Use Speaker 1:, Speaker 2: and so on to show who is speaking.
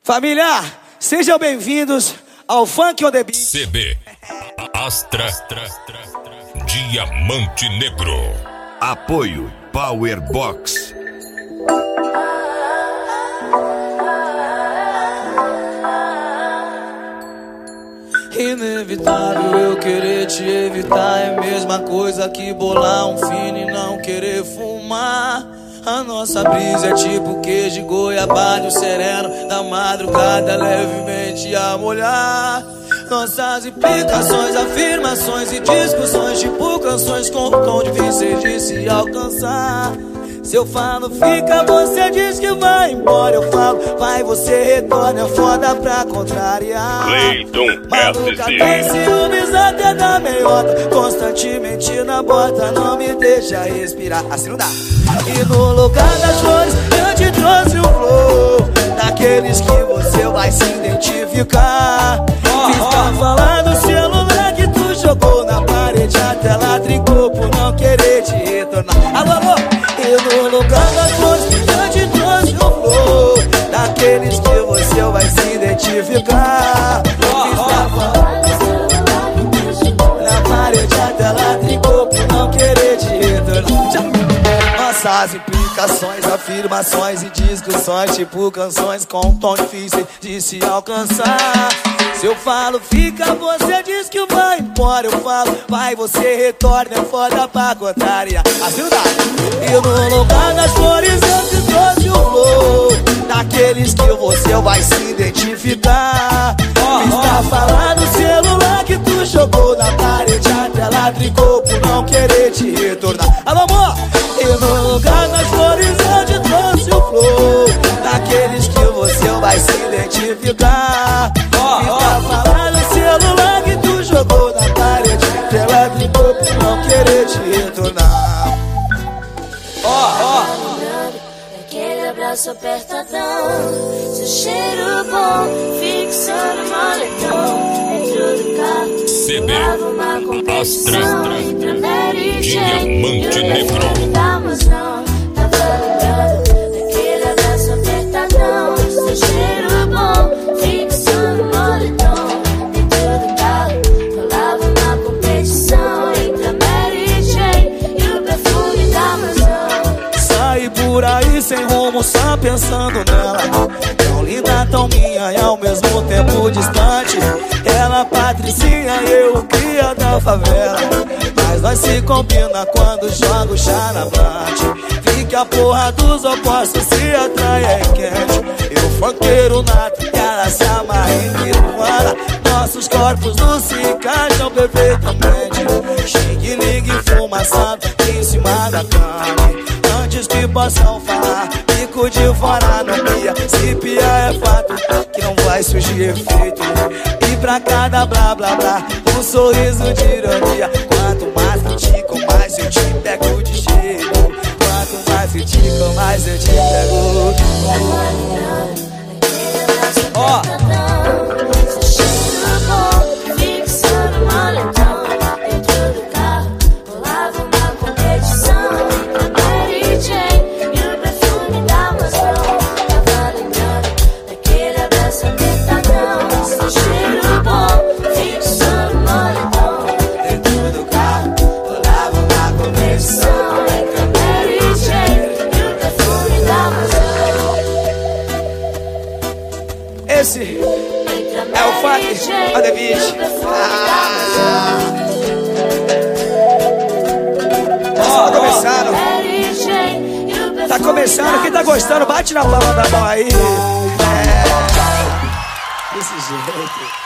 Speaker 1: Família, sejam bem-vindos ao Funk on the Beat.
Speaker 2: CB Astra Diamante Negro.
Speaker 3: Apoio Powerbox.
Speaker 4: Inevitável eu querer te evitar, é a mesma coisa que bolar um fino e não querer fumar. A nossa brisa é tipo queijo, goiabada, o sereno da madrugada levemente a molhar. Nossas implicações, afirmações e discussões, tipo canções com tom difíceis de se alcançar. Se eu falo fica, você diz que vai embora. Eu falo vai, você retorna, é foda pra contrariar. Maluca tem ciúmes até da meiota, constantemente na bota, não me deixa respirar. Assim não dá. E no lugar das flores eu te trouxe um flow, daqueles que você vai se identificar. Fiz pra falar do celular que tu jogou na parede, a tela trincou por não querer te retornar. Alô, alô. E no lugar das flores eu te trouxe um flow, daqueles que você vai se identificar. Fiz pra falar do celular que tu jogou na parede, a tela trincou por não querer te retornar. Nossas implicações, afirmações e discussões, tipo canções com tom difícil de se alcançar. Se eu falo fica, você diz que vai embora. Eu falo vai, você retorna, é foda pra contrariar. Assim não dá. E no lugar das flores eu te trouxe um flow, daqueles que você vai se identificar. Fiz pra falar do celular que tu jogou na parede, a tela trincou por não querer te retornar. Alô, amor! E no lugar das flores eu te trouxe o flow, daqueles que você vai se identificar. Fiz pra falar no celular que tu jogou na parede, ela brincou por não querer te retornar.
Speaker 5: Aquele abraço apertadão, seu cheiro bom, fixando o moletom dentro do carro.
Speaker 2: CB
Speaker 5: Uma competição
Speaker 2: Astra
Speaker 5: entre a Mary Jane
Speaker 2: Diamante
Speaker 5: e o
Speaker 2: Negro.
Speaker 5: perfume da maçã. Tava lembrando daquele abraço apertadão, seu cheiro bom, fixando o moletom dentro do carro. Rolava uma competição entre a Mary Jane e o perfume da maçã.
Speaker 4: Saí por aí sem rumo, só pensando nela. Tão linda, tão minha e ao mesmo tempo distante. Ela Patricinha e eu cria da favela, mas nós se combina quando joga o charavante. Vi que a porra dos opostos se atrai, é quente. Eu funkeiro nato e ela se amarra em Nirvana. Nossos corpos não se encaixam perfeitamente. Xing, ligue, fumaçando em cima da cama. Antes que possam falar, bico de fora não pia. Se pia é fato que não vai surgir efeito. E pra cada blá blá blá, um sorriso de ironia. Quanto mais critico, mais eu te pego de jeito. Quanto mais critico, mais eu te pego.
Speaker 5: Ó, seu cheiro bom, fixando o moletom dentro do carro. Rolava uma competição entre a Mary Jane e o perfume da maçã. Tava lembrando daquele abraço apertadão, seu cheiro bom, fixando o moletom
Speaker 4: Dentro do carro, rolava uma competição
Speaker 5: entre a Mary Jane e o perfume da maçã.
Speaker 4: Esse é o Funk on the Beat. Tá começando. Tá começando, quem tá gostando, bate na palma da mão aí. Desse jeito.